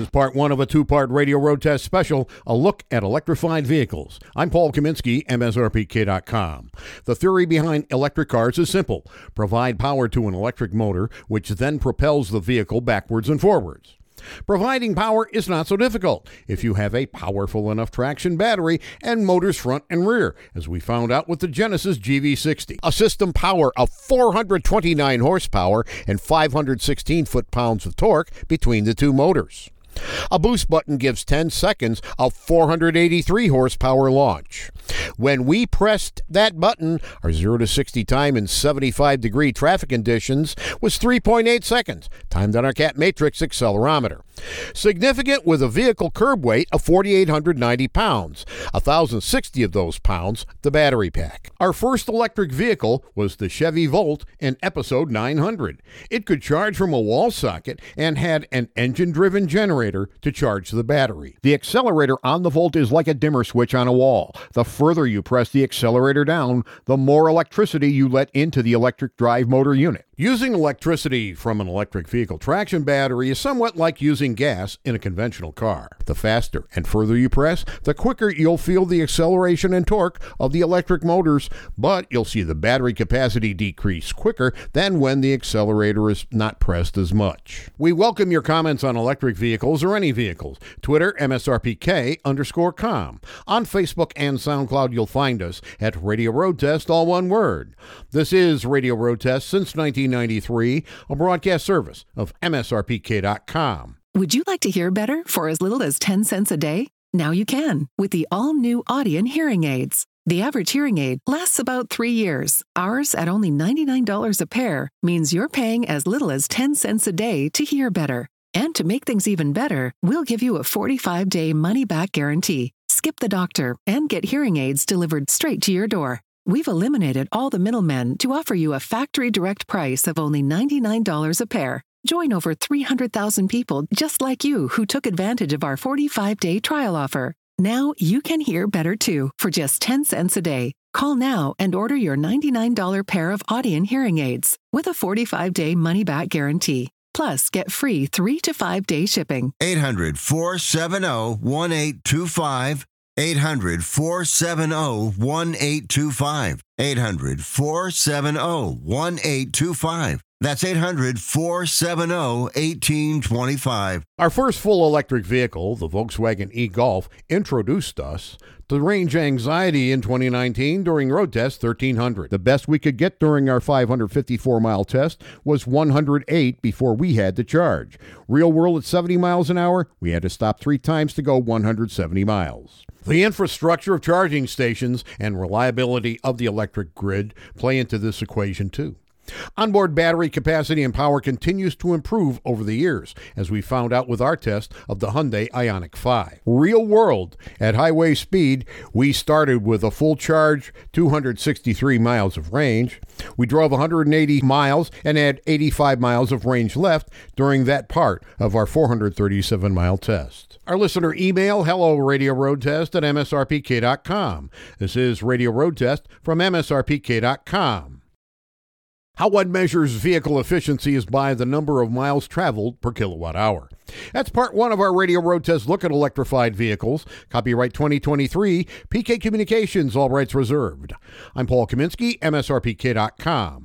is part one of a two-part Radio Road Test special, a look at electrified vehicles. I'm Paul Kaminsky, MSRPK.com. The theory behind electric cars is simple. Provide power to an electric motor, which then propels the vehicle backwards and forwards. Providing power is not so difficult if you have a powerful enough traction battery and motors front and rear, as we found out with the Genesis GV60. A system power of 429 horsepower and 516 foot-pounds of torque between the two motors. A boost button gives 10 seconds of 483 horsepower launch. When we pressed that button, our 0 to 60 time in 75-degree traffic conditions was 3.8 seconds, timed on our Cat Matrix accelerometer. Significant with a vehicle curb weight of 4,890 pounds, 1,060 of those pounds the battery pack. Our first electric vehicle was the Chevy Volt in episode 900. It could charge from a wall socket and had an engine-driven generator to charge the battery. The accelerator on the Volt is like a dimmer switch on a wall. The further you press the accelerator down, the more electricity you let into the electric drive motor unit. Using electricity from an electric vehicle traction battery is somewhat like using gas in a conventional car. The faster and further you press, the quicker you'll feel the acceleration and torque of the electric motors, but you'll see the battery capacity decrease quicker than when the accelerator is not pressed as much. We welcome your comments on electric vehicles or any vehicles. Twitter, MSRPK_com. On Facebook and SoundCloud, you'll find us at Radio Road Test, all one word. This is Radio Road Test since 1993, a broadcast service of MSRPK.com. Would you like to hear better for as little as 10 cents a day? Now you can with the all-new Audien hearing aids. The average hearing aid lasts about 3 years. Ours, at only $99 a pair, means you're paying as little as 10 cents a day to hear better. And to make things even better, we'll give you a 45-day money-back guarantee. Skip the doctor and get hearing aids delivered straight to your door. We've eliminated all the middlemen to offer you a factory direct price of only $99 a pair. Join over 300,000 people just like you who took advantage of our 45-day trial offer. Now you can hear better too for just 10 cents a day. Call now and order your $99 pair of Audien hearing aids with a 45-day money-back guarantee. Plus, get free 3 to 5 day shipping. 800-470-1825. 800-470-1825. 800-470-1825. That's 800-470-1825. Our first full electric vehicle, the Volkswagen e-Golf, introduced us to range anxiety in 2019 during Road Test 1300. The best we could get during our 554-mile test was 108 before we had to charge. Real world at 70 miles an hour, we had to stop 3 times to go 170 miles. The infrastructure of charging stations and reliability of the electric grid play into this equation too. Onboard battery capacity and power continues to improve over the years, as we found out with our test of the Hyundai Ioniq 5. Real world, at highway speed, we started with a full charge, 263 miles of range. We drove 180 miles and had 85 miles of range left during that part of our 437-mile test. Our listener email, hello Radio Road Test at MSRPK.com. This is Radio Road Test from MSRPK.com. How one measures vehicle efficiency is by the number of miles traveled per kilowatt hour. That's part one of our Radio Road Test look at electrified vehicles. Copyright 2023, PK Communications, all rights reserved. I'm Paul Kaminsky, MSRPK.com.